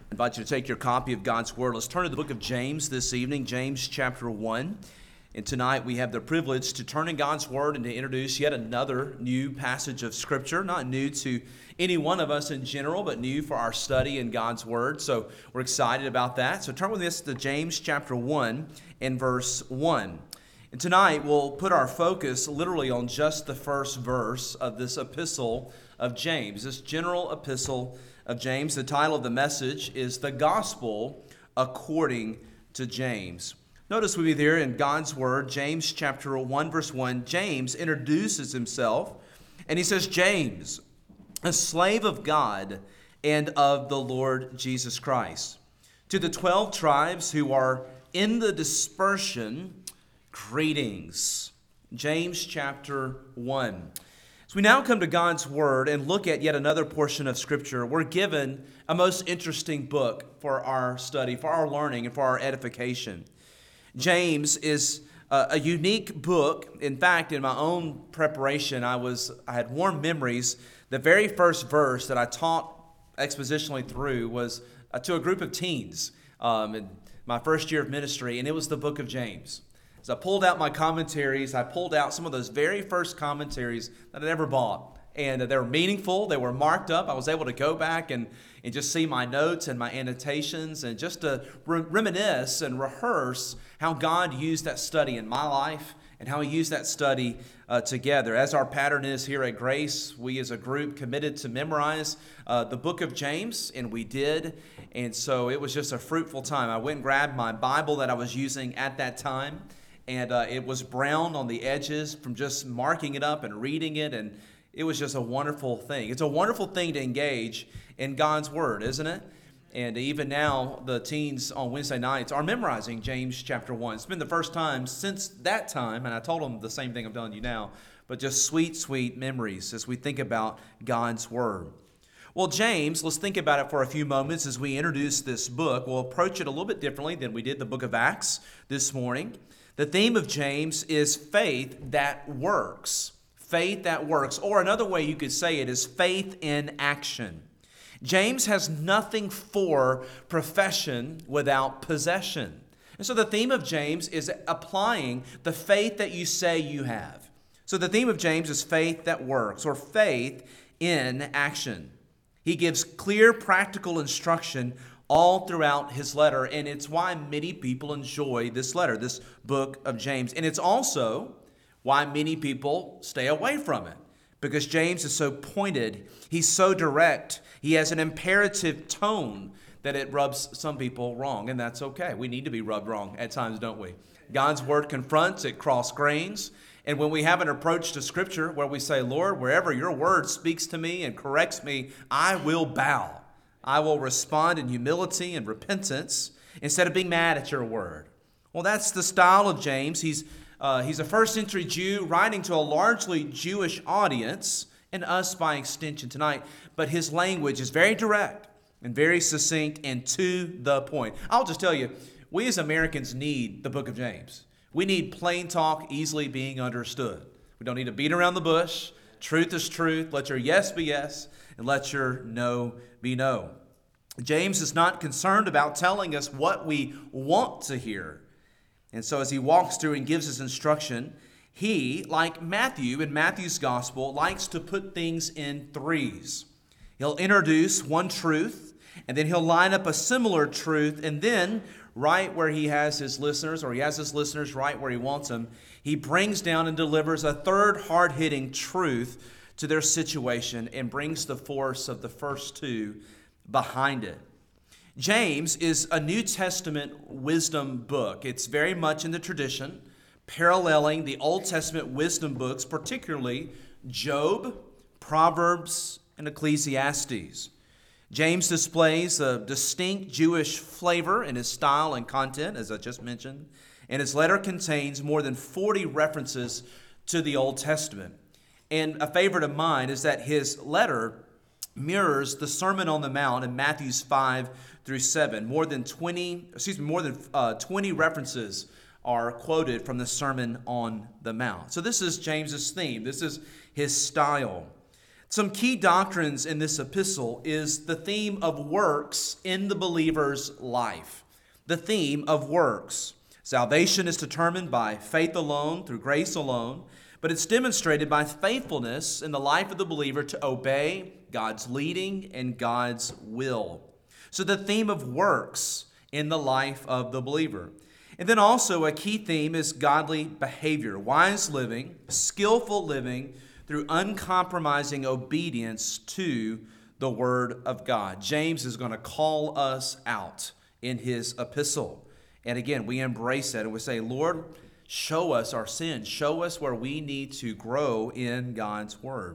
I invite you to take your copy of God's Word. Let's turn to the book of James this evening, James chapter 1. And tonight we have the privilege to turn in God's Word and to introduce yet another new passage of Scripture, not new to any one of us in general, but new for our study in God's Word. So we're excited about that. So turn with us to James chapter 1 and verse 1. And tonight we'll put our focus literally on just the first verse of this epistle of James, this general epistle of James. The title of the message is The Gospel According to James. Notice with me there in God's Word, James chapter 1, verse 1, James introduces himself, and he says, James, a slave of God and of the Lord Jesus Christ. To the 12 tribes who are in the dispersion, greetings. James chapter 1. As we now come to God's Word and look at yet another portion of Scripture, we're given a most interesting book for our study, for our learning, and for our edification. James is a unique book. In fact, in my own preparation, I had warm memories. The very first verse that I taught expositionally through was to a group of teens in my first year of ministry, and it was the book of James. As I pulled out my commentaries, I pulled out some of those very first commentaries that I'd ever bought. And they were meaningful. They were marked up. I was able to go back and just see my notes and my annotations and just to reminisce and rehearse how God used that study in my life and how He used that study together. As our pattern is here at Grace, we as a group committed to memorize the book of James, and we did. And so it was just a fruitful time. I went and grabbed my Bible that I was using at that time, and it was brown on the edges from just marking it up and reading it, and it was just a wonderful thing. It's a wonderful thing to engage in God's Word, isn't it? And even now, the teens on Wednesday nights are memorizing James chapter 1. It's been the first time since that time, and I told them the same thing I'm telling you now, but just sweet, sweet memories as we think about God's Word. Well, James, let's think about it for a few moments as we introduce this book. We'll approach it a little bit differently than we did the book of Acts this morning. The theme of James is faith that works. Faith that works. Or another way you could say it is faith in action. James has nothing for profession without possession. And so the theme of James is applying the faith that you say you have. So the theme of James is faith that works, or faith in action. He gives clear, practical instruction all throughout his letter, and it's why many people enjoy this letter, this book of James. And it's also why many people stay away from it, because James is so pointed, he's so direct, he has an imperative tone that it rubs some people wrong, and that's okay. We need to be rubbed wrong at times, don't we? God's Word confronts, it cross-grains, and when we have an approach to Scripture where we say, Lord, wherever your Word speaks to me and corrects me, I will bow. I will respond in humility and repentance instead of being mad at your Word. Well, that's the style of James. He's a first century Jew writing to a largely Jewish audience, and us by extension tonight. But his language is very direct and very succinct and to the point. I'll just tell you, we as Americans need the book of James. We need plain talk easily being understood. We don't need to beat around the bush. Truth is truth. Let your yes be yes, and let your no be no. James is not concerned about telling us what we want to hear. And so as he walks through and gives his instruction, he, like Matthew in Matthew's gospel, likes to put things in threes. He'll introduce one truth, and then he'll line up a similar truth, and then right where he has his listeners, or he has his listeners right where he wants them, he brings down and delivers a third hard-hitting truth to their situation and brings the force of the first two behind it. James is a New Testament wisdom book. It's very much in the tradition, paralleling the Old Testament wisdom books, particularly Job, Proverbs, and Ecclesiastes. James displays a distinct Jewish flavor in his style and content, as I just mentioned, and his letter contains more than 40 references to the Old Testament. And a favorite of mine is that his letter mirrors the Sermon on the Mount in Matthews 5 through 7. More than 20 references are quoted from the Sermon on the Mount. So this is James's theme. This is his style. Some key doctrines in this epistle is the theme of works in the believer's life. The theme of works. Salvation is determined by faith alone, through grace alone, but it's demonstrated by faithfulness in the life of the believer to obey God's leading and God's will. So the theme of works in the life of the believer. And then also a key theme is godly behavior, wise living, skillful living through uncompromising obedience to the Word of God. James is going to call us out in his epistle. And again, we embrace that and we say, Lord, show us our sin. Show us where we need to grow in God's Word.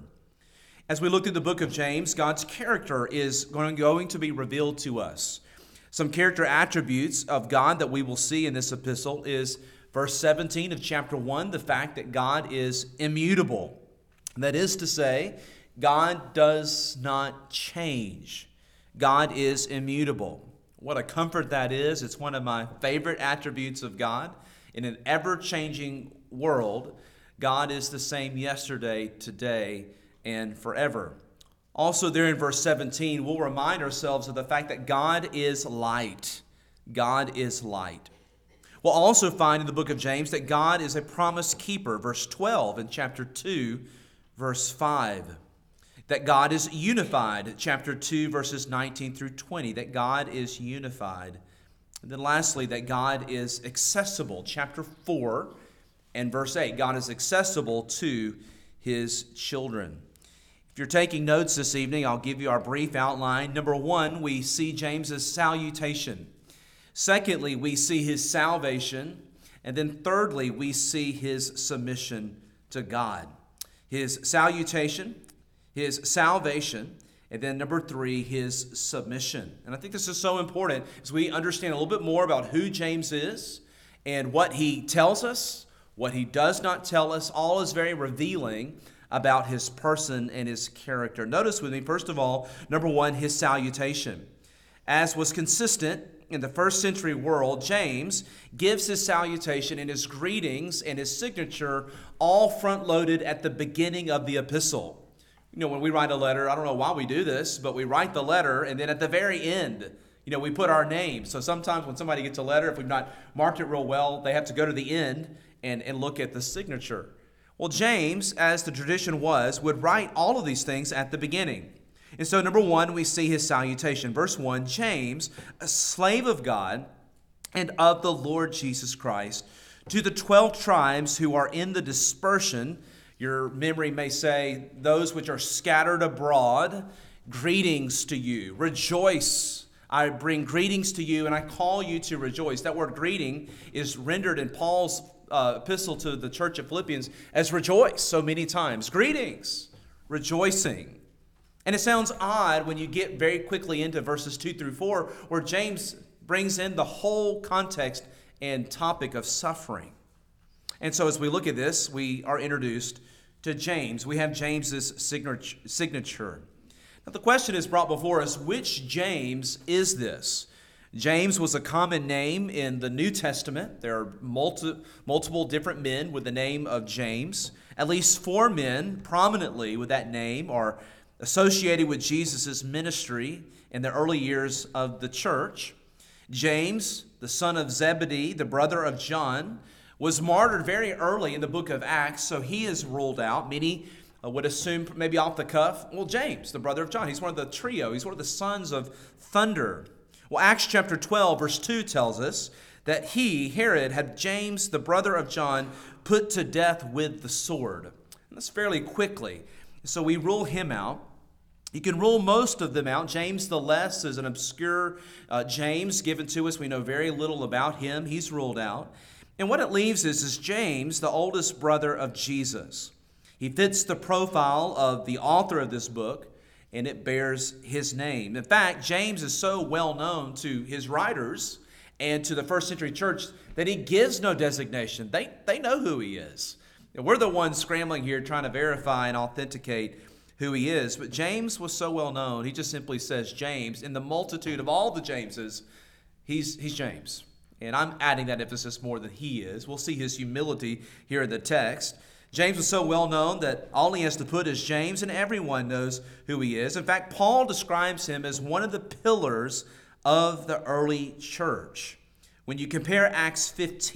As we look at the book of James, God's character is going to be revealed to us. Some character attributes of God that we will see in this epistle is verse 17 of chapter 1, the fact that God is immutable. That is to say, God does not change. God is immutable. What a comfort that is. It's one of my favorite attributes of God. In an ever-changing world, God is the same yesterday, today, and forever. Also there in verse 17, we'll remind ourselves of the fact that God is light. God is light. We'll also find in the book of James that God is a promise keeper. Verse 12 in chapter 2, verse 5. That God is unified. Chapter 2, verses 19 through 20. That God is unified. And then lastly, that God is accessible. Chapter 4 and verse 8. God is accessible to his children. If you're taking notes this evening, I'll give you our brief outline. Number 1, we see James's salutation. Secondly, we see his salvation. And then thirdly, we see his submission to God. His salutation, his salvation, and then number 3, his submission. And I think this is so important as we understand a little bit more about who James is and what he tells us, what he does not tell us. All is very revealing about his person and his character. Notice with me, first of all, number 1, his salutation. As was consistent in the first century world, James gives his salutation and his greetings and his signature all front-loaded at the beginning of the epistle. You know, when we write a letter, I don't know why we do this, but we write the letter and then at the very end, we put our name. So sometimes when somebody gets a letter, if we've not marked it real well, they have to go to the end and look at the signature. Well, James, as the tradition was, would write all of these things at the beginning. And so, number 1, we see his salutation. Verse 1, James, a slave of God and of the Lord Jesus Christ, to the 12 tribes who are in the dispersion, your memory may say, those which are scattered abroad, greetings to you. Rejoice. I bring greetings to you, and I call you to rejoice. That word greeting is rendered in Paul's epistle to the church of Philippians as rejoice so many times. Greetings, rejoicing. And it sounds odd when you get very quickly into verses 2 through 4, where James brings in the whole context and topic of suffering. And so as we look at this, we are introduced to James. We have James's signature. Now the question is brought before us, which James is this? James was a common name in the New Testament. There are multiple different men with the name of James. At least 4 men prominently with that name are associated with Jesus' ministry in the early years of the church. James, the son of Zebedee, the brother of John, was martyred very early in the book of Acts, so he is ruled out. Many would assume, maybe off the cuff, well, James, the brother of John, he's one of the trio. He's one of the sons of thunder. Well, Acts chapter 12, verse 2 tells us that he, Herod, had James, the brother of John, put to death with the sword. And that's fairly quickly. So we rule him out. You can rule most of them out. James the Less is an obscure James given to us. We know very little about him. He's ruled out. And what it leaves is James, the oldest brother of Jesus. He fits the profile of the author of this book, and it bears his name. In fact, James is so well known to his writers and to the first century church that he gives no designation. They know who he is. And we're the ones scrambling here trying to verify and authenticate who he is. But James was so well known, he just simply says James. In the multitude of all the Jameses, he's James. And I'm adding that emphasis more than he is. We'll see his humility here in the text. James was so well known that all he has to put is James, and everyone knows who he is. In fact, Paul describes him as one of the pillars of the early church. When you compare Acts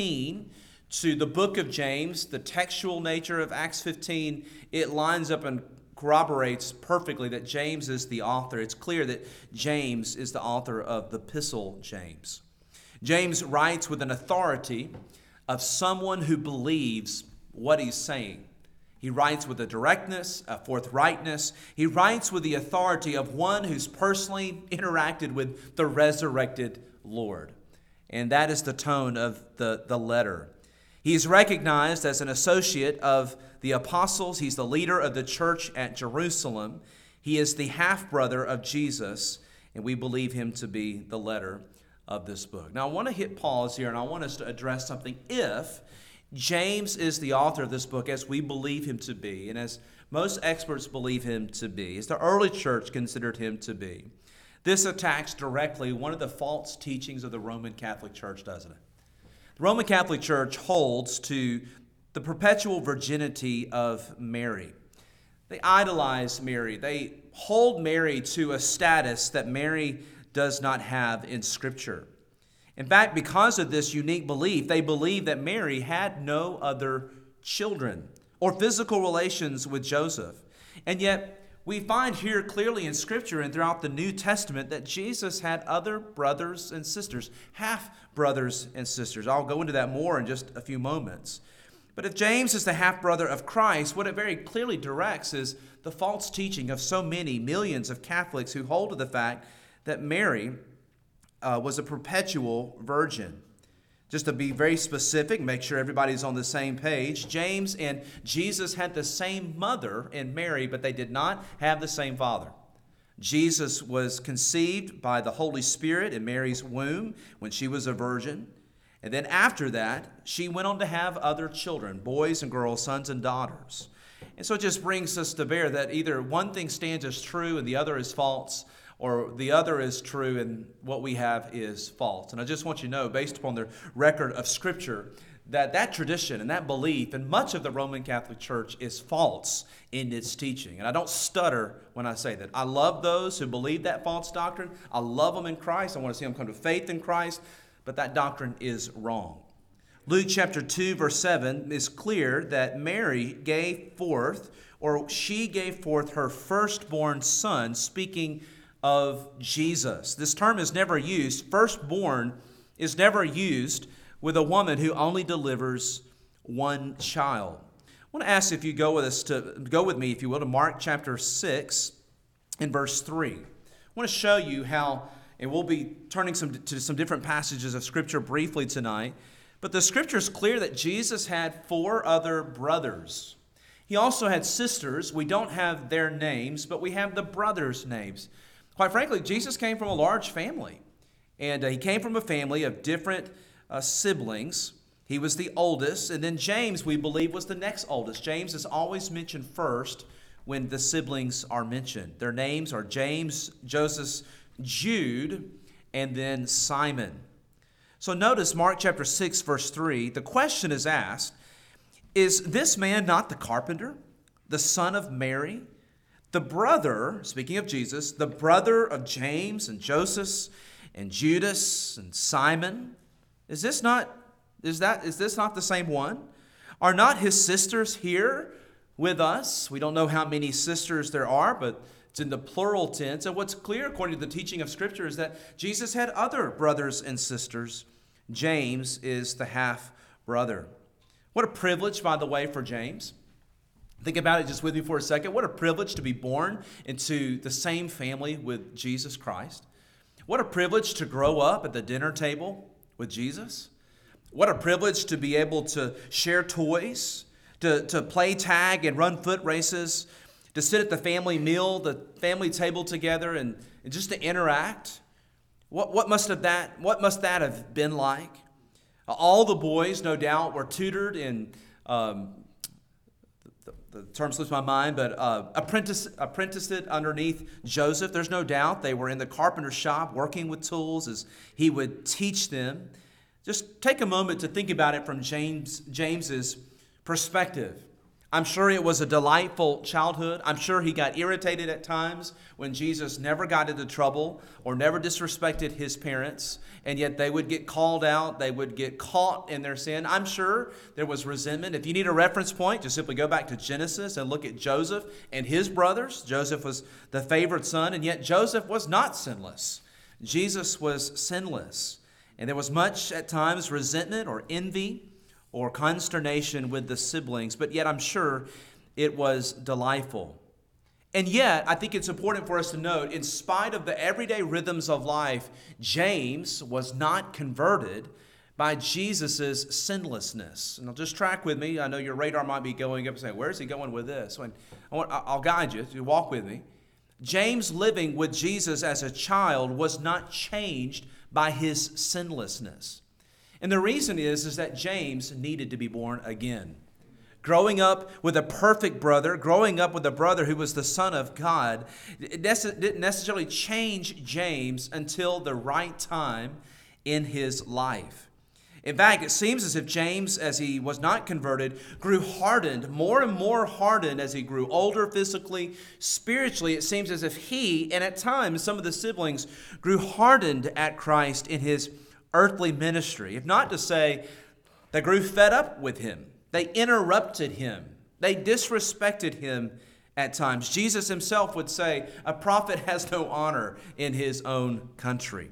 15 to the book of James, the textual nature of Acts 15, it lines up and corroborates perfectly that James is the author. It's clear that James is the author of the epistle James. James writes with an authority of someone who believes what he's saying. He writes with a directness, a forthrightness. He writes with the authority of one who's personally interacted with the resurrected Lord. And that is the tone of the letter. He is recognized as an associate of the apostles. He's the leader of the church at Jerusalem. He is the half-brother of Jesus, and we believe him to be the letter of this book. Now, I want to hit pause here, and I want us to address something. If James is the author of this book, as we believe him to be, and as most experts believe him to be, as the early church considered him to be, this attacks directly one of the false teachings of the Roman Catholic Church, doesn't it? The Roman Catholic Church holds to the perpetual virginity of Mary. They idolize Mary. They hold Mary to a status that Mary does not have in Scripture. In fact, because of this unique belief, they believe that Mary had no other children or physical relations with Joseph. And yet, we find here clearly in Scripture and throughout the New Testament that Jesus had other brothers and sisters, half-brothers and sisters. I'll go into that more in just a few moments. But if James is the half-brother of Christ, what it very clearly directs is the false teaching of so many millions of Catholics who hold to the fact that Mary was a perpetual virgin. Just to be very specific, make sure everybody's on the same page, James and Jesus had the same mother in Mary, but they did not have the same father. Jesus was conceived by the Holy Spirit in Mary's womb when she was a virgin. And then after that, she went on to have other children, boys and girls, sons and daughters. And so it just brings us to bear that either one thing stands as true and the other is false, or the other is true and what we have is false. And I just want you to know, based upon the record of Scripture, that tradition and that belief in much of the Roman Catholic Church is false in its teaching. And I don't stutter when I say that. I love those who believe that false doctrine. I love them in Christ. I want to see them come to faith in Christ. But that doctrine is wrong. Luke chapter 2, verse 7 is clear that Mary gave forth, or she gave forth her firstborn son, speaking of Jesus. This term is never used. Firstborn is never used with a woman who only delivers one child. I want to ask if you go with me, if you will, to Mark chapter 6 and verse 3. I want to show you how, and we'll be turning to some different passages of Scripture briefly tonight, but the Scripture is clear that Jesus had 4 other brothers. He also had sisters. We don't have their names, but we have the brothers' names. Quite frankly, Jesus came from a large family, and he came from a family of different siblings. He was the oldest, and then James, we believe, was the next oldest. James is always mentioned first when the siblings are mentioned. Their names are James, Joseph, Jude, and then Simon. So notice Mark chapter 6, verse 3, the question is asked, is this man not the carpenter, the son of Mary, the brother, speaking of Jesus, the brother of James and Joseph and Judas and Simon? Is this not the same one? Are not his sisters here with us? We don't know how many sisters there are, but it's in the plural tense. And what's clear, according to the teaching of Scripture, is that Jesus had other brothers and sisters. James is the half-brother. What a privilege, by the way, for James. Think about it just with me for a second. What a privilege to be born into the same family with Jesus Christ. What a privilege to grow up at the dinner table with Jesus. What a privilege to be able to share toys, to play tag and run foot races, to sit at the family meal, the family table together, and just to interact. What must that have been like? All the boys, no doubt, were tutored in the term slips my mind, but apprenticed underneath Joseph. There's no doubt they were in the carpenter shop working with tools as he would teach them. Just take a moment to think about it from James's perspective. I'm sure it was a delightful childhood. I'm sure he got irritated at times when Jesus never got into trouble or never disrespected his parents, and yet they would get called out, they would get caught in their sin. I'm sure there was resentment. If you need a reference point, just simply go back to Genesis and look at Joseph and his brothers. Joseph was the favored son, and yet Joseph was not sinless. Jesus was sinless. And there was much at times resentment or envy or consternation with the siblings, but yet I'm sure it was delightful. And yet, I think it's important for us to note, in spite of the everyday rhythms of life, James was not converted by Jesus' sinlessness. Now, just track with me. I know your radar might be going up and saying, where's he going with this? I'll guide you. You walk with me. James, living with Jesus as a child, was not changed by his sinlessness. And the reason is that James needed to be born again. Growing up with a perfect brother, growing up with a brother who was the Son of God, it didn't necessarily change James until the right time in his life. In fact, it seems as if James, as he was not converted, grew hardened, more and more hardened as he grew older physically, spiritually. It seems as if he, and at times some of the siblings, grew hardened at Christ in his earthly ministry. If not to say, they grew fed up with him. They interrupted him. They disrespected him at times. Jesus himself would say, a prophet has no honor in his own country.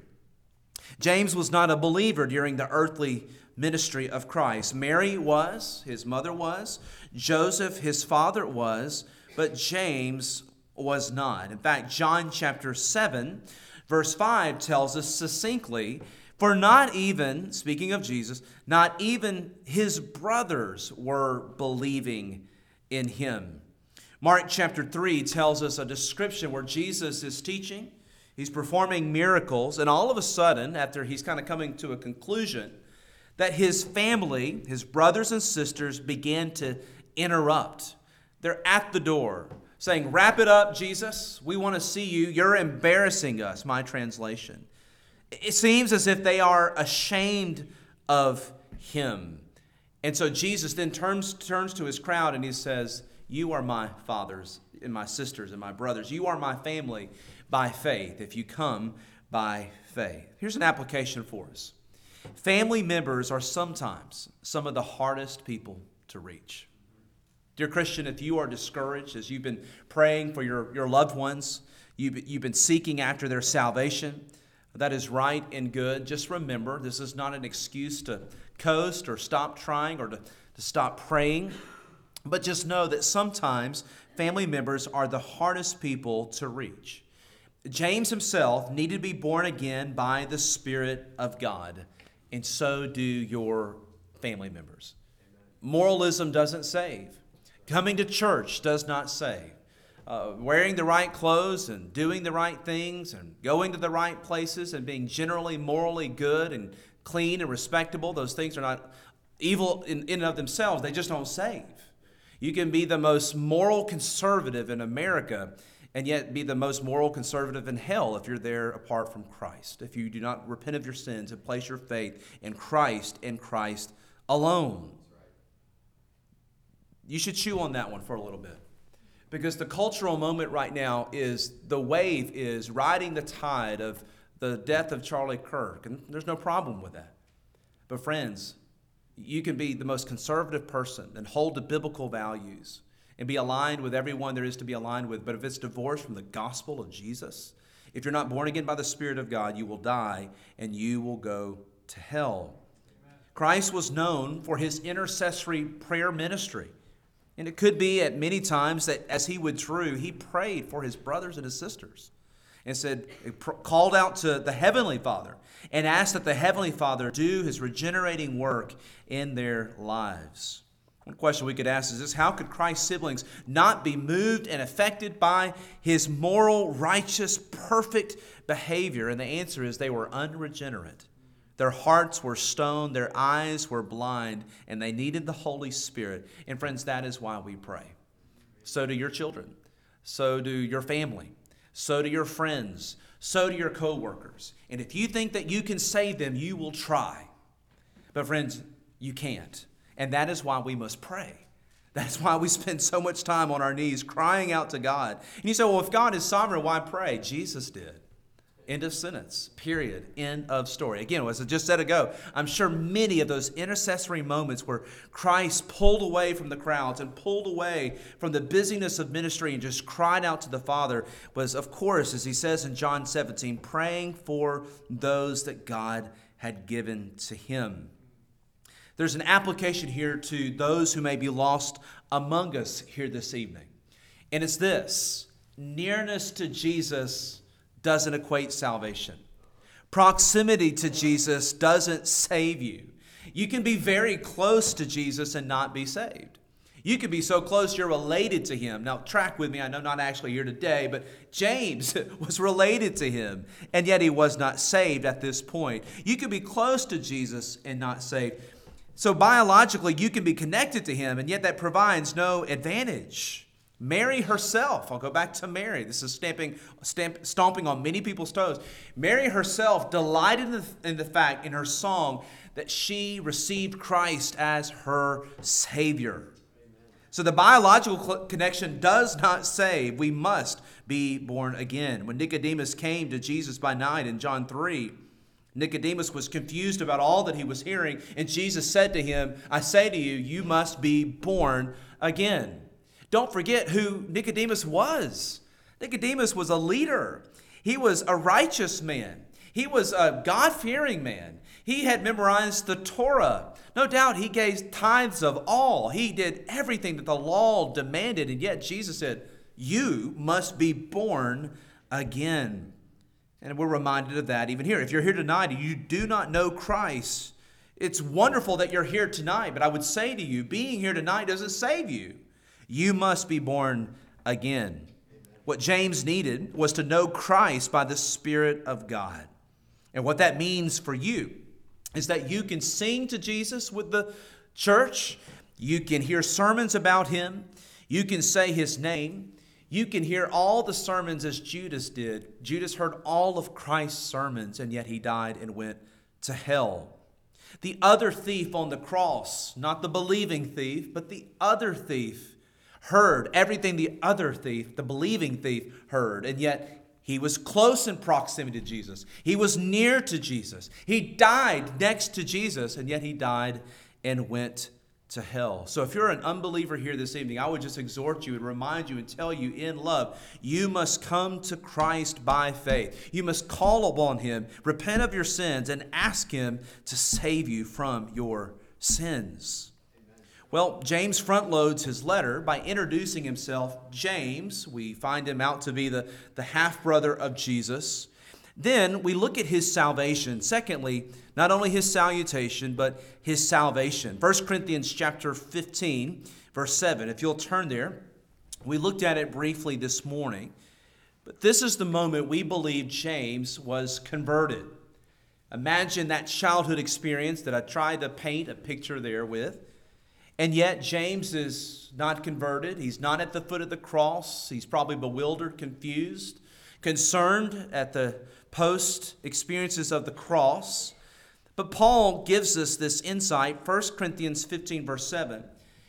James was not a believer during the earthly ministry of Christ. Mary was, his mother was, Joseph, his father was, but James was not. In fact, John chapter 7, verse 5 tells us succinctly, for not even, speaking of Jesus, not even his brothers were believing in him. Mark chapter 3 tells us a description where Jesus is teaching. He's performing miracles, and all of a sudden, after he's kind of coming to a conclusion, that his family, his brothers and sisters, began to interrupt. They're at the door saying, wrap it up, Jesus. We want to see you. You're embarrassing us, my translation. It seems as if they are ashamed of him. And so Jesus then turns to his crowd and he says, you are my fathers and my sisters and my brothers. You are my family by faith, if you come by faith. Here's an application for us. Family members are sometimes some of the hardest people to reach. Dear Christian, if you are discouraged as you've been praying for your loved ones, you've been seeking after their salvation, that is right and good. Just remember, this is not an excuse to coast or stop trying or to stop praying. But just know that sometimes family members are the hardest people to reach. James himself needed to be born again by the Spirit of God, and so do your family members. Moralism doesn't save. Coming to church does not save. Wearing the right clothes and doing the right things and going to the right places and being generally morally good and clean and respectable, those things are not evil in and of themselves. They just don't save. You can be the most moral conservative in America and yet be the most moral conservative in hell if you're there apart from Christ. If you do not repent of your sins and place your faith in Christ and Christ alone. You should chew on that one for a little bit. Because the cultural moment right now is the wave is riding the tide of the death of Charlie Kirk. And there's no problem with that. But friends, you can be the most conservative person and hold to biblical values and be aligned with everyone there is to be aligned with. But if it's divorced from the gospel of Jesus, if you're not born again by the Spirit of God, you will die and you will go to hell. Amen. Christ was known for his intercessory prayer ministry. And it could be at many times that as he withdrew, he prayed for his brothers and his sisters and called out to the Heavenly Father and asked that the Heavenly Father do his regenerating work in their lives. One question we could ask is this: how could Christ's siblings not be moved and affected by his moral, righteous, perfect behavior? And the answer is they were unregenerate. Their hearts were stone, their eyes were blind, and they needed the Holy Spirit. And friends, that is why we pray. So do your children. So do your family. So do your friends. So do your co-workers. And if you think that you can save them, you will try. But friends, you can't. And that is why we must pray. That's why we spend so much time on our knees crying out to God. And you say, well, if God is sovereign, why pray? Jesus did. End of sentence. Period. End of story. Again, as I just said ago, I'm sure many of those intercessory moments where Christ pulled away from the crowds and pulled away from the busyness of ministry and just cried out to the Father was, of course, as he says in John 17, praying for those that God had given to him. There's an application here to those who may be lost among us here this evening. And it's this: nearness to Jesus doesn't equate salvation. Proximity to Jesus doesn't save you. You can be very close to Jesus and not be saved. You can be so close you're related to him. Now, track with me. I know not actually here today, but James was related to him, and yet he was not saved at this point. You can be close to Jesus and not saved. So biologically, you can be connected to him, and yet that provides no advantage. Mary herself, I'll go back to Mary. This is stomping on many people's toes. Mary herself delighted in the fact in her song that she received Christ as her Savior. So the biological connection does not save. We must be born again. When Nicodemus came to Jesus by night in John 3, Nicodemus was confused about all that he was hearing, and Jesus said to him, I say to you, you must be born again. Don't forget who Nicodemus was. Nicodemus was a leader. He was a righteous man. He was a God-fearing man. He had memorized the Torah. No doubt he gave tithes of all. He did everything that the law demanded, and yet Jesus said, you must be born again. And we're reminded of that even here. If you're here tonight and you do not know Christ, it's wonderful that you're here tonight. But I would say to you, being here tonight doesn't save you. You must be born again. What James needed was to know Christ by the Spirit of God. And what that means for you is that you can sing to Jesus with the church. You can hear sermons about him. You can say his name. You can hear all the sermons as Judas did. Judas heard all of Christ's sermons, and yet he died and went to hell. The other thief on the cross, not the believing thief, but the other thief, heard everything the other thief, the believing thief, heard, and yet he was close in proximity to Jesus. He was near to Jesus. He died next to Jesus, and yet he died and went to hell. So if you're an unbeliever here this evening, I would just exhort you and remind you and tell you in love, you must come to Christ by faith. You must call upon him, repent of your sins, and ask him to save you from your sins. Well, James front loads his letter by introducing himself. James, we find him out to be the half-brother of Jesus. Then we look at his salvation. Secondly, not only his salutation, but his salvation. 1 Corinthians chapter 15, verse 7. If you'll turn there, we looked at it briefly this morning. But this is the moment we believe James was converted. Imagine that childhood experience that I tried to paint a picture there with. And yet James is not converted. He's not at the foot of the cross. He's probably bewildered, confused, concerned at the post-experiences of the cross. But Paul gives us this insight, 1 Corinthians 15, verse 7.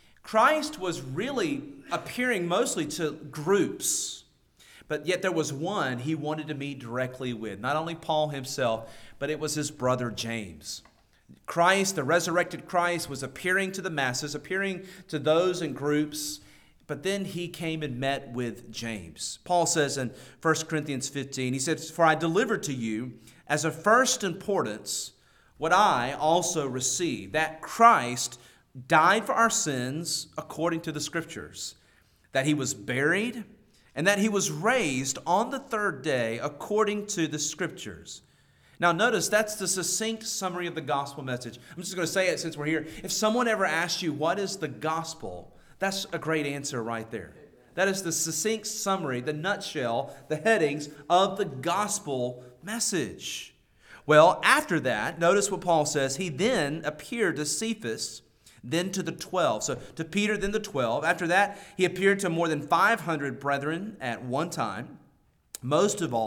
Christ was really appearing mostly to groups, but yet there was one he wanted to meet directly with. Not only Paul himself, but it was his brother James. Christ, the resurrected Christ, was appearing to the masses, appearing to those in groups, but then he came and met with James. Paul says in 1 Corinthians 15, he says, for I delivered to you as of first importance what I also received, that Christ died for our sins according to the Scriptures, that he was buried, and that he was raised on the third day according to the Scriptures. Now notice that's the succinct summary of the gospel message. I'm just going to say it since we're here. If someone ever asks you what is the gospel, that's a great answer right there. That is the succinct summary, the nutshell, the headings of the gospel message. Well, after that, notice what Paul says. He then appeared to Cephas, then to the 12. So to Peter, then the 12. After that, he appeared to more than 500 brethren at one time, most of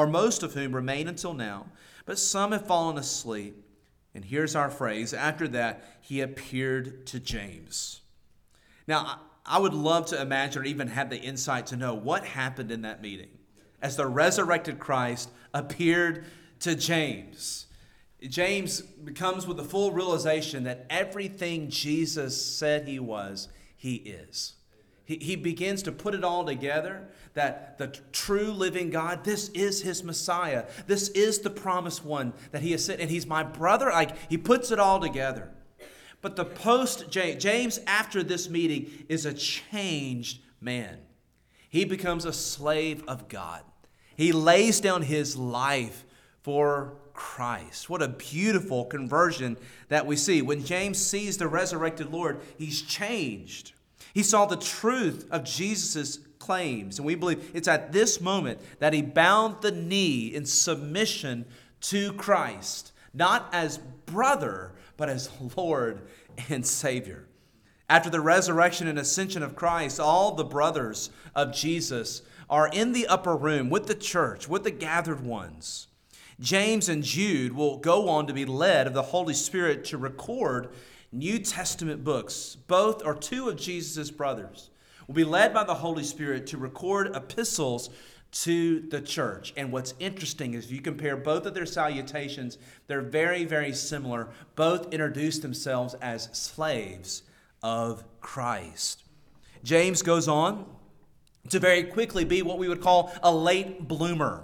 whom remain until now. But some have fallen asleep. And here's our phrase. After that, he appeared to James. Now, I would love to imagine or even have the insight to know what happened in that meeting as the resurrected Christ appeared to James. James comes with the full realization that everything Jesus said he was, he is. He begins to put it all together, that the true living God, this is his Messiah. This is the promised one that he has sent, and he's my brother. He puts it all together. But James, after this meeting, is a changed man. He becomes a slave of God. He lays down his life for Christ. What a beautiful conversion that we see. When James sees the resurrected Lord, he's changed. He saw the truth of Jesus' claims, and we believe it's at this moment that he bowed the knee in submission to Christ, not as brother, but as Lord and Savior. After the resurrection and ascension of Christ, all the brothers of Jesus are in the upper room with the church, with the gathered ones. James and Jude will go on to be led of the Holy Spirit to record New Testament books. Both are two of Jesus' brothers. Will be led by the Holy Spirit to record epistles to the church. And what's interesting is if you compare both of their salutations, they're very, very similar. Both introduce themselves as slaves of Christ. James goes on to very quickly be what we would call a late bloomer.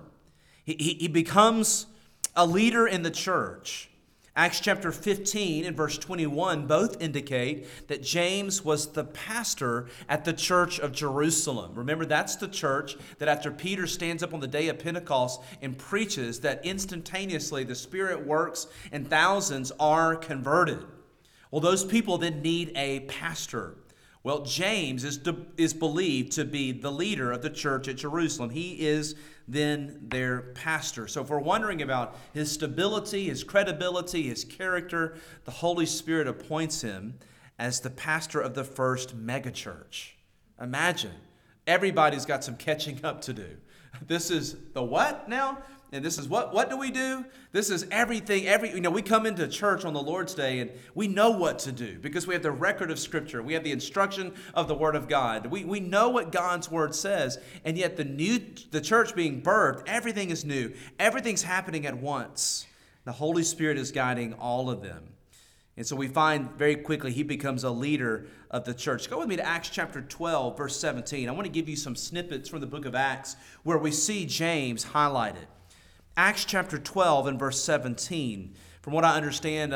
He becomes a leader in the church. Acts chapter 15 and verse 21 both indicate that James was the pastor at the church of Jerusalem. Remember, that's the church that after Peter stands up on the day of Pentecost and preaches, that instantaneously the Spirit works and thousands are converted. Well, those people then need a pastor. Well, James is believed to be the leader of the church at Jerusalem. He is then their pastor. So if we're wondering about his stability, his credibility, his character, the Holy Spirit appoints him as the pastor of the first megachurch. Imagine, everybody's got some catching up to do. This is the what now? And this is what do we do? This is everything. We come into church on the Lord's Day and we know what to do because we have the record of Scripture. We have the instruction of the Word of God. We know what God's Word says, and yet the church being birthed, everything is new. Everything's happening at once. The Holy Spirit is guiding all of them. And so we find very quickly he becomes a leader of the church. Go with me to Acts chapter 12, verse 17. I want to give you some snippets from the book of Acts where we see James highlighted. Acts chapter 12 and verse 17. From what I understand,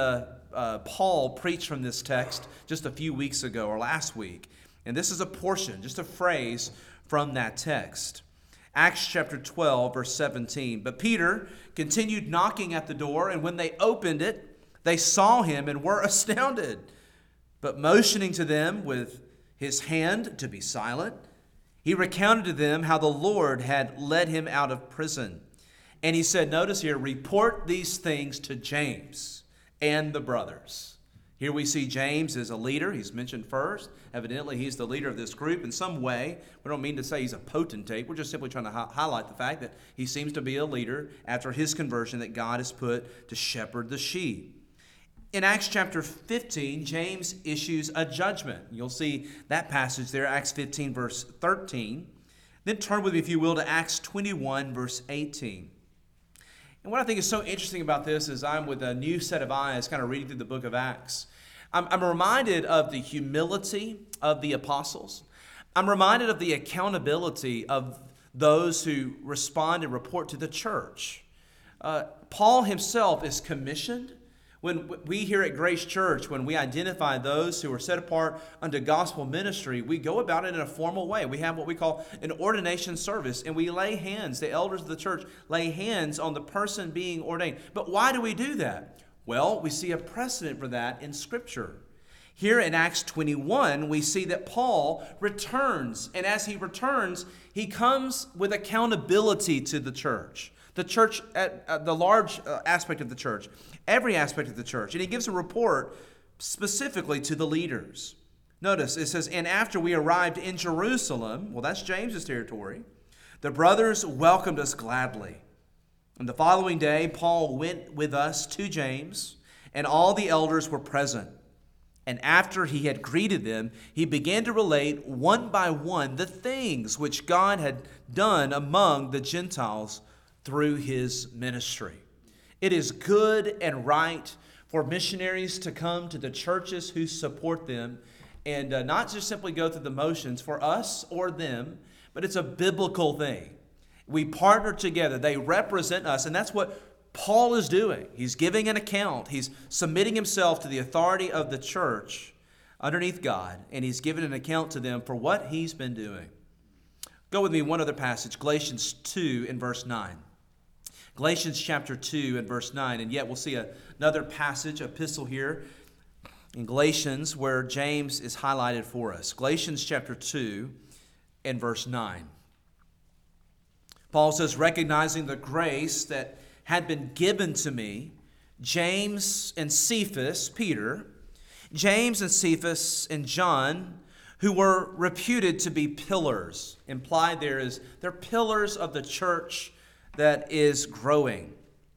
Paul preached from this text just a few weeks ago or last week. And this is a portion, just a phrase from that text. Acts chapter 12, verse 17. But Peter continued knocking at the door, and when they opened it, they saw him and were astounded. But motioning to them with his hand to be silent, he recounted to them how the Lord had led him out of prison. And he said, notice here, report these things to James and the brothers. Here we see James as a leader. He's mentioned first. Evidently, he's the leader of this group in some way. We don't mean to say he's a potentate. We're just simply trying to highlight the fact that he seems to be a leader after his conversion that God has put to shepherd the sheep. In Acts chapter 15, James issues a judgment. You'll see that passage there, Acts 15, verse 13. Then turn with me, if you will, to Acts 21, verse 18. And what I think is so interesting about this is I'm with a new set of eyes kind of reading through the book of Acts. I'm reminded of the humility of the apostles. I'm reminded of the accountability of those who respond and report to the church. Paul himself is commissioned. When we here at Grace Church, when we identify those who are set apart unto gospel ministry, we go about it in a formal way. We have what we call an ordination service, and we lay hands, the elders of the church lay hands on the person being ordained. But why do we do that? Well, we see a precedent for that in Scripture. Here in Acts 21, we see that Paul returns, and as he returns, he comes with accountability to the church. The church, the large aspect of the church, every aspect of the church. And he gives a report specifically to the leaders. Notice, it says, and after we arrived in Jerusalem, well, that's James's territory, the brothers welcomed us gladly. And the following day, Paul went with us to James, and all the elders were present. And after he had greeted them, he began to relate one by one the things which God had done among the Gentiles through his ministry. It is good and right for missionaries to come to the churches who support them and not just simply go through the motions for us or them, but it's a biblical thing. We partner together. They represent us, and that's what Paul is doing. He's giving an account. He's submitting himself to the authority of the church underneath God, and he's given an account to them for what he's been doing. Go with me one other passage, Galatians 2 and verse 9. Galatians chapter 2 and verse 9, and yet we'll see another passage, epistle here in Galatians where James is highlighted for us. Galatians chapter 2 and verse 9. Paul says, recognizing the grace that had been given to me, James and Cephas, Peter, James and Cephas and John, who were reputed to be pillars. Implied there is they're pillars of the church that is growing.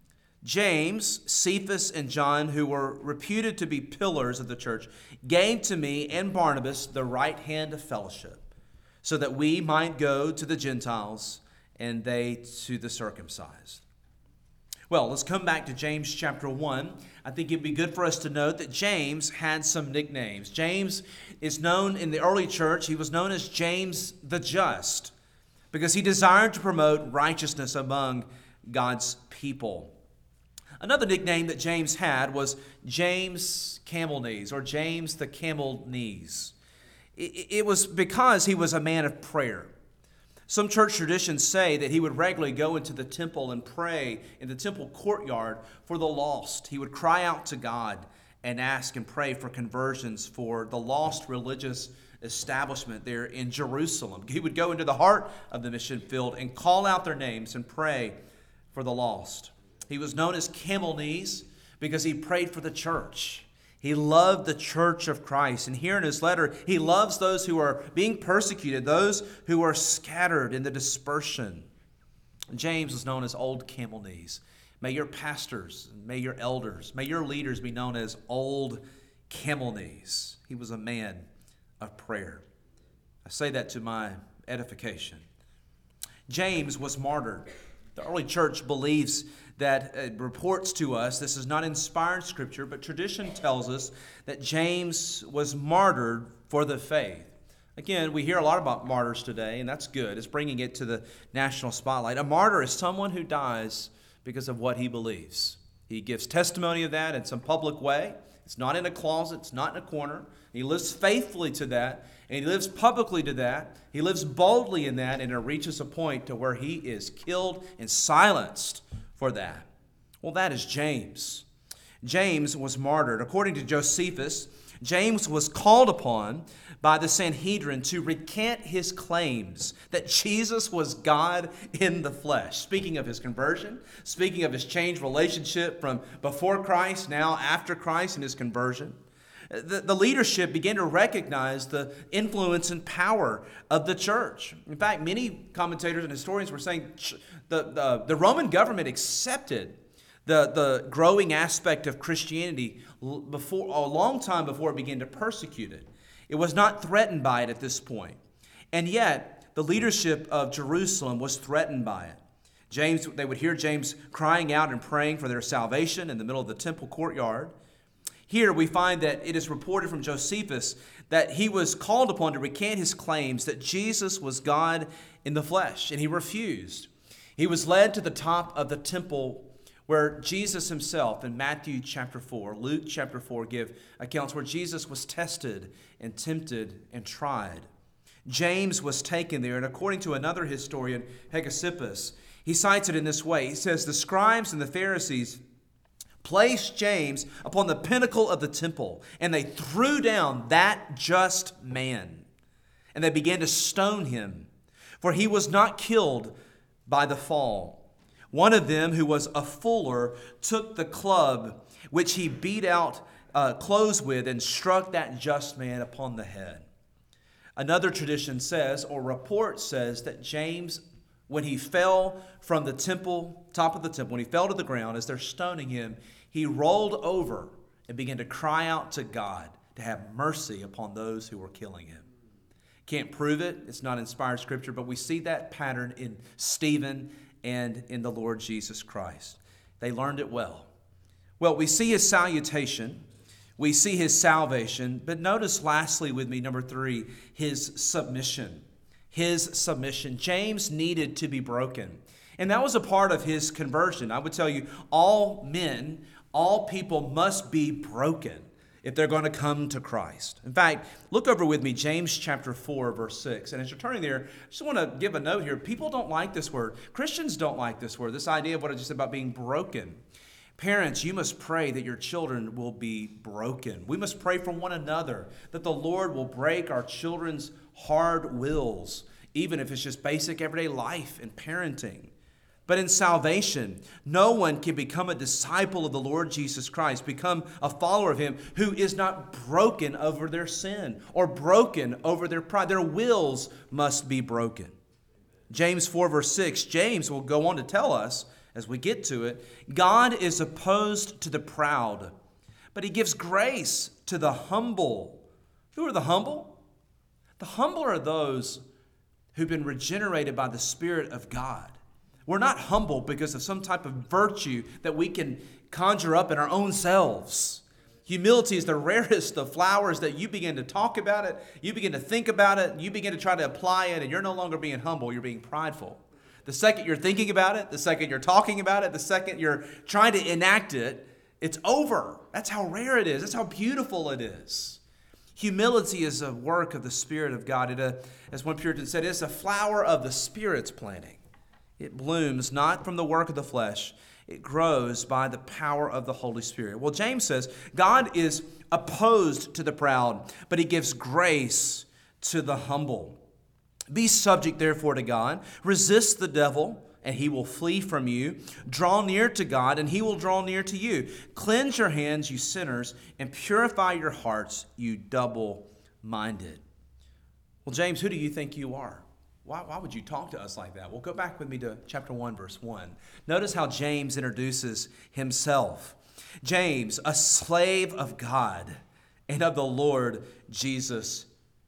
James, Cephas, and John, who were reputed to be pillars of the church, gave to me and Barnabas the right hand of fellowship, so that we might go to the Gentiles and they to the circumcised. Well, let's come back to James chapter 1. I think it'd be good for us to note that James had some nicknames. James is known in the early church, he was known as James the Just, because he desired to promote righteousness among God's people. Another nickname that James had was James Camel Knees, or James the Camel Knees. It was because he was a man of prayer. Some church traditions say that he would regularly go into the temple and pray in the temple courtyard for the lost. He would cry out to God and ask and pray for conversions for the lost religious establishment there in Jerusalem. He would go into the heart of the mission field and call out their names and pray for the lost. He was known as Camel Knees because he prayed for the church. He loved the church of Christ. And here in his letter, he loves those who are being persecuted, those who are scattered in the dispersion. James was known as Old Camel Knees. May your pastors, may your elders, may your leaders be known as Old Camel Knees. He was a man of prayer. I say that to my edification. James was martyred. The early church believes that reports to us, this is not inspired scripture, but tradition tells us that James was martyred for the faith. Again, we hear a lot about martyrs today, and that's good. It's bringing it to the national spotlight. A martyr is someone who dies because of what he believes. He gives testimony of that in some public way. It's not in a closet. It's not in a corner. He lives faithfully to that, and he lives publicly to that. He lives boldly in that, and it reaches a point to where he is killed and silenced for that. Well, that is James. James was martyred. According to Josephus, James was called upon by the Sanhedrin to recant his claims that Jesus was God in the flesh. Speaking of his conversion, speaking of his changed relationship from before Christ, now after Christ and his conversion, the leadership began to recognize the influence and power of the church. In fact, many commentators and historians were saying the Roman government accepted the growing aspect of Christianity before a long time before it began to persecute it. It was not threatened by it at this point. And yet, the leadership of Jerusalem was threatened by it. They would hear James crying out and praying for their salvation in the middle of the temple courtyard. Here we find that it is reported from Josephus that he was called upon to recant his claims that Jesus was God in the flesh, and he refused. He was led to the top of the temple where Jesus himself, in Matthew chapter 4, Luke chapter 4, give accounts where Jesus was tested and tempted and tried. James was taken there, and according to another historian, Hegesippus, he cites it in this way. He says, the scribes and the Pharisees placed James upon the pinnacle of the temple, and they threw down that just man, and they began to stone him, for he was not killed by the fall. One of them, who was a fuller, took the club which he beat out clothes with and struck that just man upon the head. Another tradition says, or report says, that James, when he fell from the temple, top of the temple, when he fell to the ground as they're stoning him, he rolled over and began to cry out to God to have mercy upon those who were killing him. Can't prove it. It's not inspired scripture, but we see that pattern in Stephen and in the Lord Jesus Christ. They learned it well. Well, we see his salutation. We see his salvation. But notice lastly with me, number 3, his submission. His submission. James needed to be broken. And that was a part of his conversion. I would tell you, all men, all people must be broken if they're going to come to Christ. In fact, look over with me, James chapter 4, verse 6. And as you're turning there, I just want to give a note here. People don't like this word. Christians don't like this word, this idea of what I just said about being broken. Parents, you must pray that your children will be broken. We must pray for one another, that the Lord will break our children's hard wills, even if it's just basic everyday life and parenting. But in salvation, no one can become a disciple of the Lord Jesus Christ, become a follower of him, who is not broken over their sin or broken over their pride. Their wills must be broken. James 4, verse 6, James will go on to tell us, as we get to it, God is opposed to the proud, but he gives grace to the humble. Who are the humble? The humble are those who've been regenerated by the Spirit of God. We're not humble because of some type of virtue that we can conjure up in our own selves. Humility is the rarest of flowers that you begin to talk about it, you begin to think about it, you begin to try to apply it, and you're no longer being humble, you're being prideful. The second you're thinking about it, the second you're talking about it, the second you're trying to enact it, it's over. That's how rare it is. That's how beautiful it is. Humility is a work of the Spirit of God. As one Puritan said, it's a flower of the Spirit's planting. It blooms not from the work of the flesh. It grows by the power of the Holy Spirit. Well, James says God is opposed to the proud, but he gives grace to the humble. Be subject, therefore, to God. Resist the devil, and he will flee from you. Draw near to God, and he will draw near to you. Cleanse your hands, you sinners, and purify your hearts, you double-minded. Well, James, who do you think you are? Why would you talk to us like that? Well, go back with me to chapter 1, verse 1. Notice how James introduces himself. James, a slave of God and of the Lord Jesus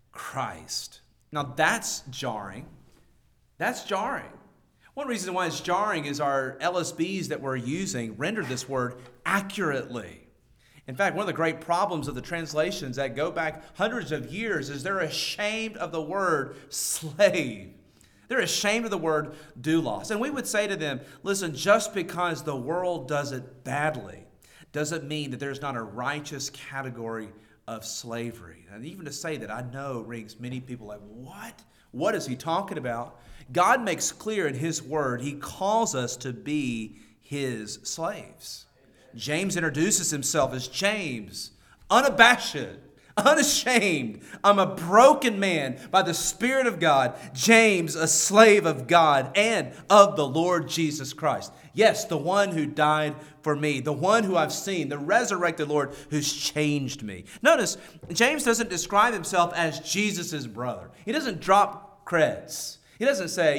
Christ. Now, that's jarring. That's jarring. One reason why it's jarring is our LSBs that we're using render this word accurately. In fact, one of the great problems of the translations that go back hundreds of years is they're ashamed of the word slave. They're ashamed of the word doulos. And we would say to them, listen, just because the world does it badly doesn't mean that there's not a righteous category of slavery. And even to say that, I know rings many people like, what? What is he talking about? God makes clear in his word, he calls us to be his slaves. James introduces himself as James, unabashed, unashamed. I'm a broken man by the Spirit of God. James, a slave of God and of the Lord Jesus Christ. Yes, the one who died for me, the one who I've seen, the resurrected Lord who's changed me. Notice, James doesn't describe himself as Jesus' brother. He doesn't drop creds. He doesn't say,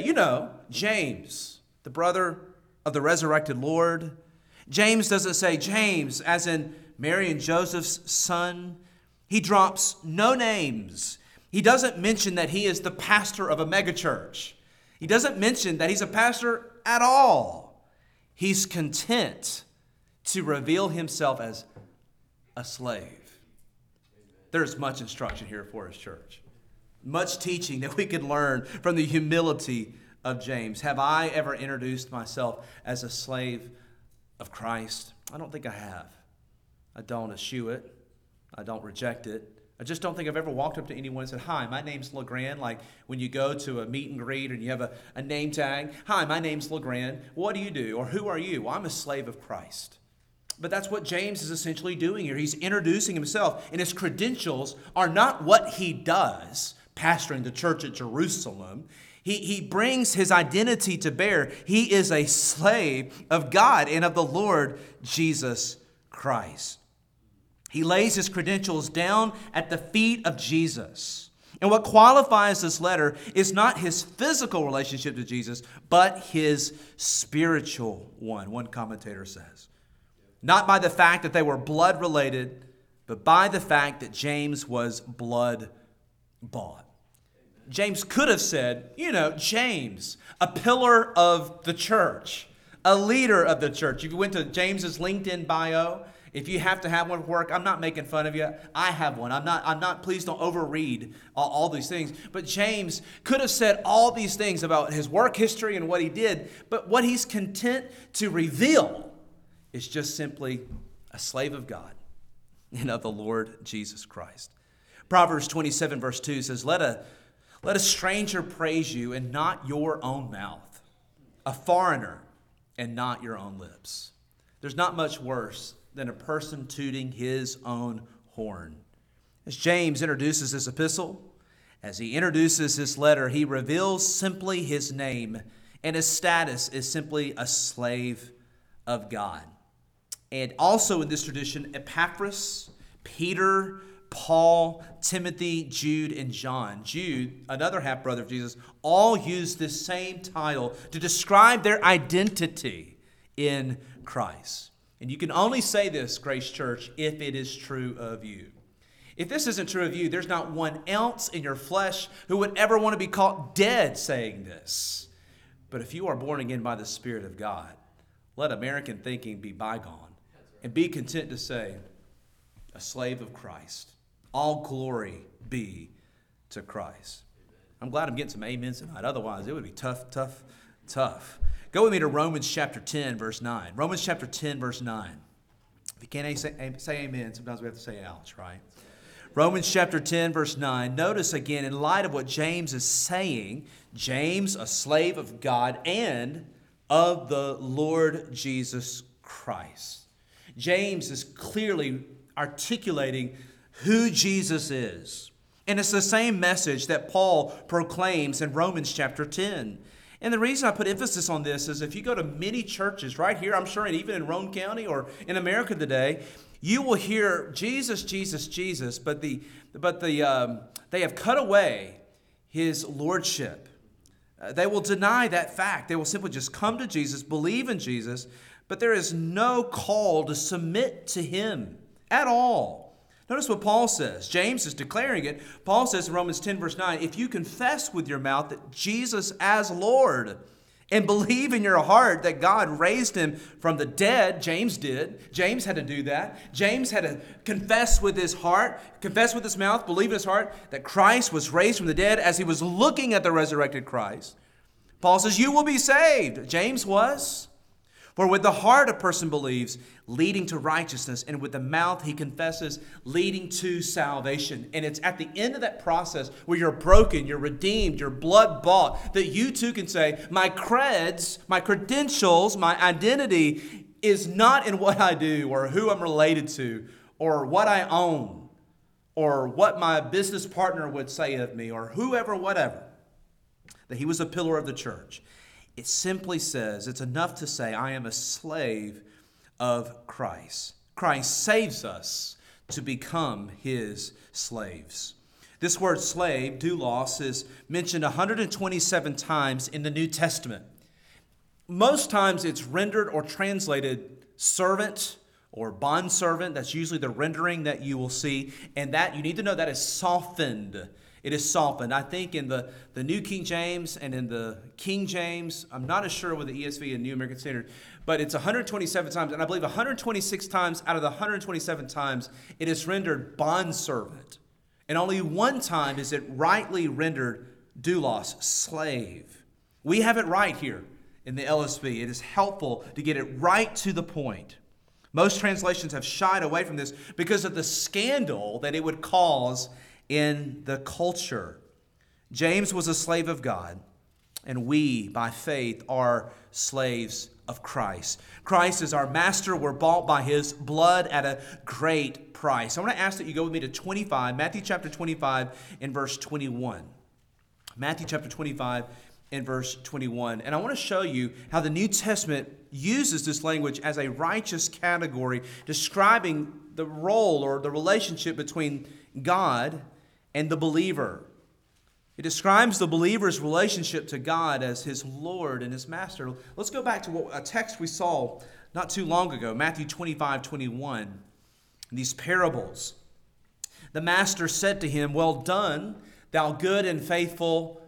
James, the brother of the resurrected Lord. James doesn't say James, as in Mary and Joseph's son. He drops no names. He doesn't mention that he is the pastor of a megachurch. He doesn't mention that he's a pastor at all. He's content to reveal himself as a slave. There's much instruction here for his church. Much teaching that we could learn from the humility of James. Have I ever introduced myself as a slave of Christ? I don't think I have. I don't eschew it. I don't reject it. I just don't think I've ever walked up to anyone and said, hi, my name's LeGrand. Like when you go to a meet and greet and you have a name tag. Hi, my name's LeGrand. What do you do? Or who are you? Well, I'm a slave of Christ. But that's what James is essentially doing here. He's introducing himself, and his credentials are not what he does, pastoring the church at Jerusalem. He brings his identity to bear. He is a slave of God and of the Lord Jesus Christ. He lays his credentials down at the feet of Jesus. And what qualifies this letter is not his physical relationship to Jesus, but his spiritual one commentator says. Not by the fact that they were blood related, but by the fact that James was blood bought. James could have said, James, a pillar of the church, a leader of the church. If you went to James's LinkedIn bio, if you have to have one for work, I'm not making fun of you. I have one. I'm not, please don't overread all these things. But James could have said all these things about his work history and what he did, but what he's content to reveal is just simply a slave of God and of the Lord Jesus Christ. Proverbs 27 verse 2 says, Let a stranger praise you and not your own mouth, a foreigner and not your own lips. There's not much worse than a person tooting his own horn. As James introduces this epistle, as he introduces this letter, he reveals simply his name, and his status is simply a slave of God. And also in this tradition, Epaphras, Peter, Paul, Timothy, Jude, and John. Jude, another half-brother of Jesus, all use this same title to describe their identity in Christ. And you can only say this, Grace Church, if it is true of you. If this isn't true of you, there's not one ounce in your flesh who would ever want to be caught dead saying this. But if you are born again by the Spirit of God, let American thinking be bygone and be content to say, a slave of Christ. All glory be to Christ. I'm glad I'm getting some amens tonight. Otherwise, it would be tough. Go with me to Romans chapter 10, verse 9. Romans chapter 10, verse 9. If you can't say amen, sometimes we have to say ouch, right? Romans chapter 10, verse 9. Notice again, in light of what James is saying, James, a slave of God and of the Lord Jesus Christ. James is clearly articulating who Jesus is. And it's the same message that Paul proclaims in Romans chapter 10. And the reason I put emphasis on this is if you go to many churches right here, I'm sure, and even in Roane County or in America today, you will hear Jesus, Jesus, Jesus, but they have cut away his lordship. They will deny that fact. They will simply just come to Jesus, believe in Jesus, but there is no call to submit to him at all. Notice what Paul says. James is declaring it. Paul says in Romans 10, verse 9, if you confess with your mouth that Jesus as Lord and believe in your heart that God raised him from the dead, James did. James had to do that. James had to confess with his heart, confess with his mouth, believe in his heart that Christ was raised from the dead as he was looking at the resurrected Christ. Paul says, you will be saved. James was. For with the heart a person believes, leading to righteousness, and with the mouth he confesses, leading to salvation. And it's at the end of that process where you're broken, you're redeemed, you're blood bought, that you too can say, my creds, my credentials, my identity is not in what I do or who I'm related to or what I own or what my business partner would say of me or whoever, whatever. That he was a pillar of the church. It simply says, it's enough to say, I am a slave of Christ. Christ saves us to become his slaves. This word slave, doulos, is mentioned 127 times in the New Testament. Most times it's rendered or translated servant or bondservant. That's usually the rendering that you will see. And that, you need to know, that is softened. It is softened. I think in the New King James and in the King James, I'm not as sure with the ESV and New American Standard, but it's 127 times, and I believe 126 times out of the 127 times, it is rendered bondservant. And only one time is it rightly rendered doulos, slave. We have it right here in the LSB. It is helpful to get it right to the point. Most translations have shied away from this because of the scandal that it would cause in the culture. James was a slave of God, and we, by faith, are slaves of Christ. Christ is our master. We're bought by his blood at a great price. I want to ask that you go with me to Matthew chapter 25 and verse 21. Matthew chapter 25 and verse 21. And I want to show you how the New Testament uses this language as a righteous category, describing the role or the relationship between God and the believer. It describes the believer's relationship to God as his Lord and his master. Let's go back to a text we saw not too long ago, Matthew 25:21. these parables. The master said to him, "Well done, thou good and faithful."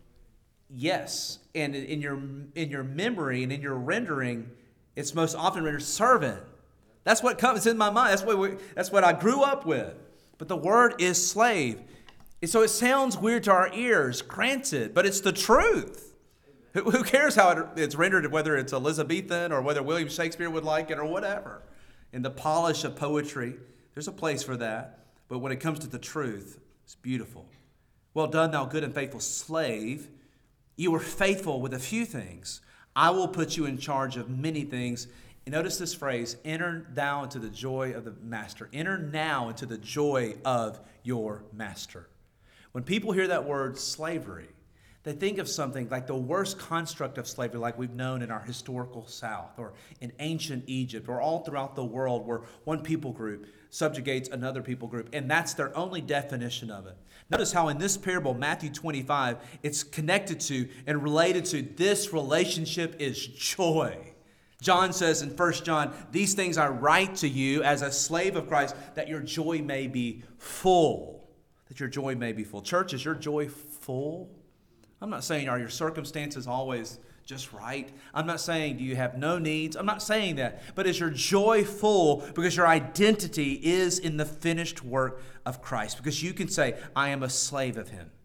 Yes, and in your memory and in your rendering, it's most often rendered servant. That's what comes in my mind. That's what I grew up with. But the word is slave. And so it sounds weird to our ears, granted, but it's the truth. Who cares how it's rendered, whether it's Elizabethan or whether William Shakespeare would like it or whatever. In the polish of poetry, there's a place for that. But when it comes to the truth, it's beautiful. Well done, thou good and faithful slave. You were faithful with a few things. I will put you in charge of many things. And notice this phrase, enter thou into the joy of the master. Enter now into the joy of your master. When people hear that word slavery, they think of something like the worst construct of slavery like we've known in our historical South or in ancient Egypt or all throughout the world where one people group subjugates another people group, and that's their only definition of it. Notice how in this parable, Matthew 25, it's connected to and related to this relationship is joy. John says in 1 John, "These things I write to you as a slave of Christ, that your joy may be full." That your joy may be full. Church, is your joy full? I'm not saying are your circumstances always just right. I'm not saying do you have no needs. I'm not saying that. But is your joy full because your identity is in the finished work of Christ? Because you can say, I am a slave of him.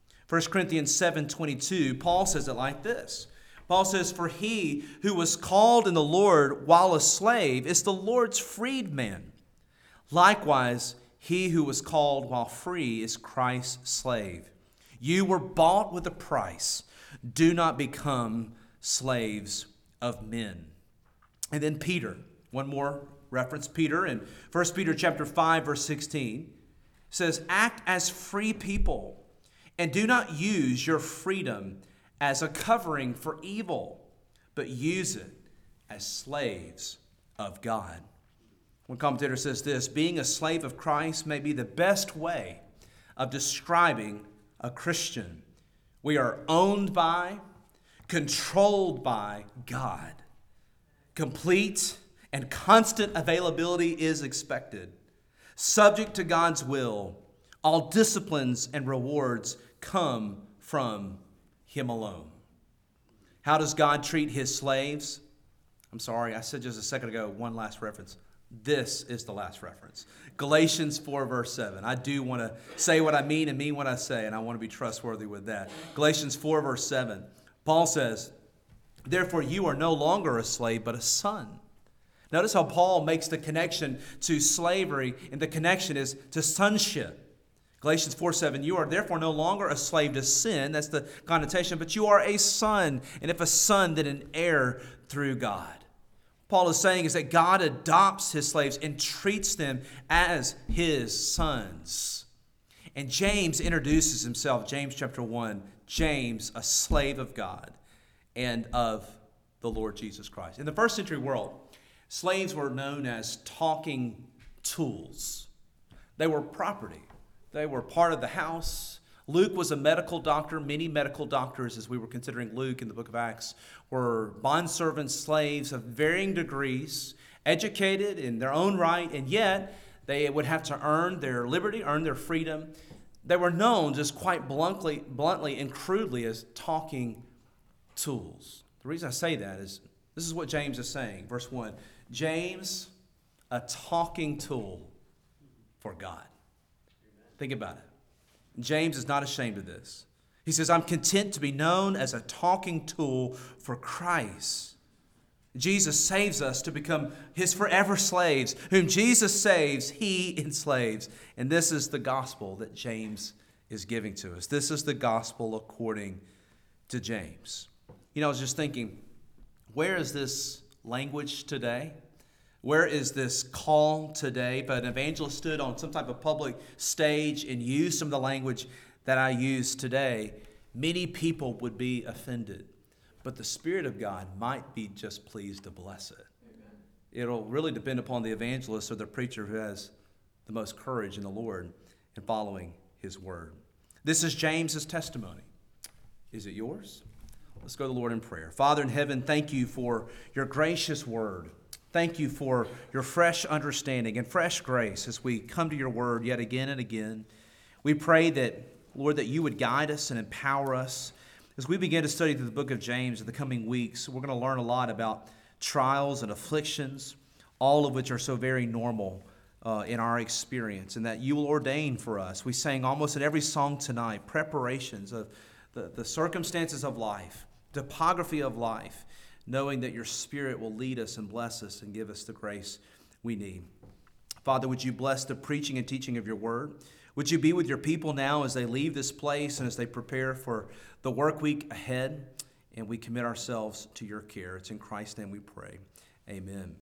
1 Corinthians 7:22, Paul says it like this. Paul says, "For he who was called in the Lord while a slave is the Lord's freedman. Likewise, he who was called while free is Christ's slave. You were bought with a price. Do not become slaves of men." And then Peter, one more reference, Peter in 1 Peter chapter 5, verse 16, says, "Act as free people and do not use your freedom as a covering for evil, but use it as slaves of God." One commentator says this, "Being a slave of Christ may be the best way of describing a Christian. We are owned by, controlled by God. Complete and constant availability is expected. Subject to God's will, all disciplines and rewards come from him alone." How does God treat his slaves? I'm sorry, I said just a second ago, one last reference. This is the last reference. Galatians 4, verse 7. I do want to say what I mean and mean what I say, and I want to be trustworthy with that. Galatians 4, verse 7. Paul says, "Therefore you are no longer a slave, but a son." Notice how Paul makes the connection to slavery, and the connection is to sonship. Galatians 4:7, "You are therefore no longer a slave to sin," that's the connotation, "but you are a son, and if a son, then an heir through God." Paul is saying is that God adopts his slaves and treats them as his sons. And James introduces himself, James chapter 1, James, a slave of God and of the Lord Jesus Christ. In the first century world, slaves were known as talking tools. They were property. They were part of the house. Luke was a medical doctor. Many medical doctors, as we were considering Luke in the book of Acts, were bondservants, slaves of varying degrees, educated in their own right, and yet they would have to earn their liberty, earn their freedom. They were known just quite bluntly and crudely as talking tools. The reason I say that is this is what James is saying. Verse 1, James, a talking tool for God. Think about it. James is not ashamed of this. He says, "I'm content to be known as a talking tool for Christ." Jesus saves us to become his forever slaves. Whom Jesus saves, he enslaves. And this is the gospel that James is giving to us. This is the gospel according to James. You know, I was just thinking, where is this language today? Where is this call today? If an evangelist stood on some type of public stage and used some of the language that I use today, many people would be offended. But the Spirit of God might be just pleased to bless it. Amen. It'll really depend upon the evangelist or the preacher who has the most courage in the Lord in following his word. This is James's testimony. Is it yours? Let's go to the Lord in prayer. Father in heaven, thank you for your gracious word. Thank you for your fresh understanding and fresh grace as we come to your word yet again and again. We pray that, Lord, that you would guide us and empower us. As we begin to study through the book of James in the coming weeks, we're going to learn a lot about trials and afflictions, all of which are so very normal in our experience, and that you will ordain for us. We sang almost in every song tonight preparations of the circumstances of life, topography of life, knowing that your Spirit will lead us and bless us and give us the grace we need. Father, would you bless the preaching and teaching of your word? Would you be with your people now as they leave this place and as they prepare for the work week ahead? And we commit ourselves to your care. It's in Christ's name we pray. Amen.